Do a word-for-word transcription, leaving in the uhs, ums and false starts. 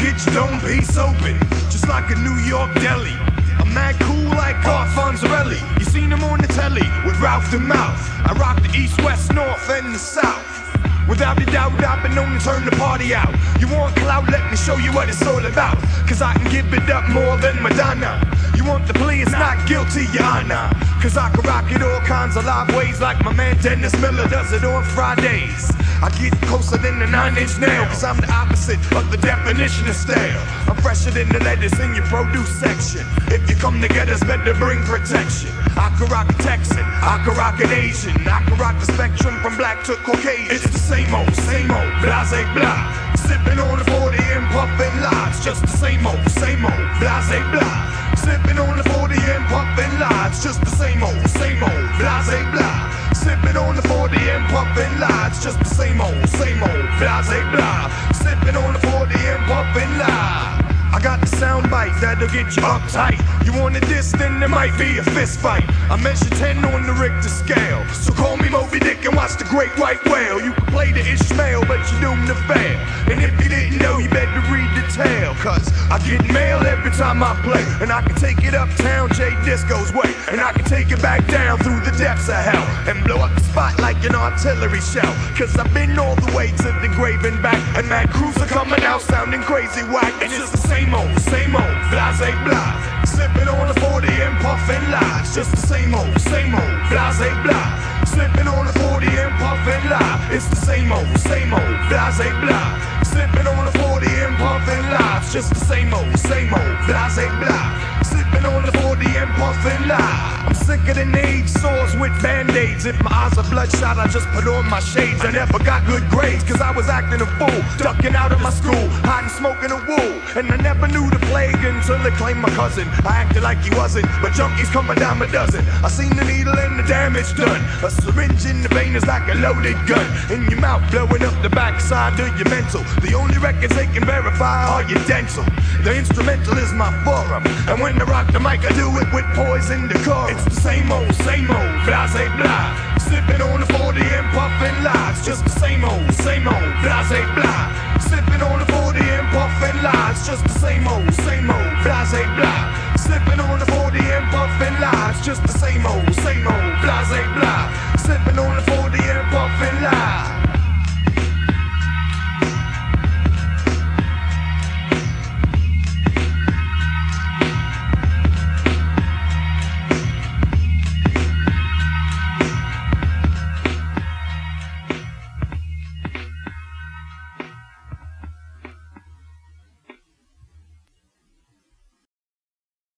get your dome piece open, just like a New York deli. I'm mad cool like Fonzarelli. You seen him on the telly with Ralph the Mouth. I rock the east, west, north, and the south. Without a doubt, I've been known to turn the party out. You want clout? Let me show you what it's all about. Cause I can give it up more than Madonna. You want the plea? It's not guilty, your honor. Cause I can rock it all kinds of live ways, like my man Dennis Miller does it on Fridays. I get closer than a nine inch nail, cause I'm the opposite of the definition of stale. I'm fresher than the lettuce in your produce section. If you come to get us, better bring protection. I can rock a Texan, I can rock an Asian, I can rock the spectrum from black to Caucasian. It's the same old, same old, blase blah. Sipping on the forty and puffing lies. Just the same old, same old, blase blah. Sipping on the forty and puffing lies. Just the same old, same old, blase blah. Sipping on the forty and puffing lies. Just the same old, same old, blase blah. Sipping on the forty and puffing lies. I got the sound bite that'll get you uptight. You want a diss, then there might be a fist fight. I measure ten on the Richter scale, so call me Moby Dick and watch the great white whale. You can play the Ishmael, but you're doomed to fail. And if you didn't know, you better read the tale. Cause I get mail every time I play, and I can take it uptown J Disco's way, and I can take it back down through the depths of hell, and blow up the spot like an artillery shell. Cause I've been all the way to the grave and back, and Mad Crews are coming out sounding crazy whack. And it's the same old, same old, blase blah. Sipping on the forty and puffing lies. Just the same old, same old, blase blah. Sipping on the forty and puffing lies. It's the same old, same old, blase blah. Sipping on the forty and puffing lies. Just the same old, same old, blase blah. Sipping on the forty and puffing lies. I'm sicker than AIDS sores with band-aids. If my eyes are bloodshot, I just put on my shades. I never got good grades, cause I was acting a fool, ducking out of my school, hiding, smoking a wool. And I never knew the plague until they claimed my cousin. I acted like he wasn't, but junkies come a dime a dozen. I seen the needle and the damage done. A syringe in the vein is like a loaded gun. In your mouth, blowing up the backside of your mental. The only records they can verify are your dental. The instrumental is my forum, and when I rock the mic, I do it with poison decor. It's the same old, same old, blase blah. Sipping on the forty and puffing lies. Just the same old, same old, blase blah. Sipping on the forty and puffing lies. Just the same old, same old, blase blah. Sipping on the forty and puffing lies. Just the same old, same old, blase blah.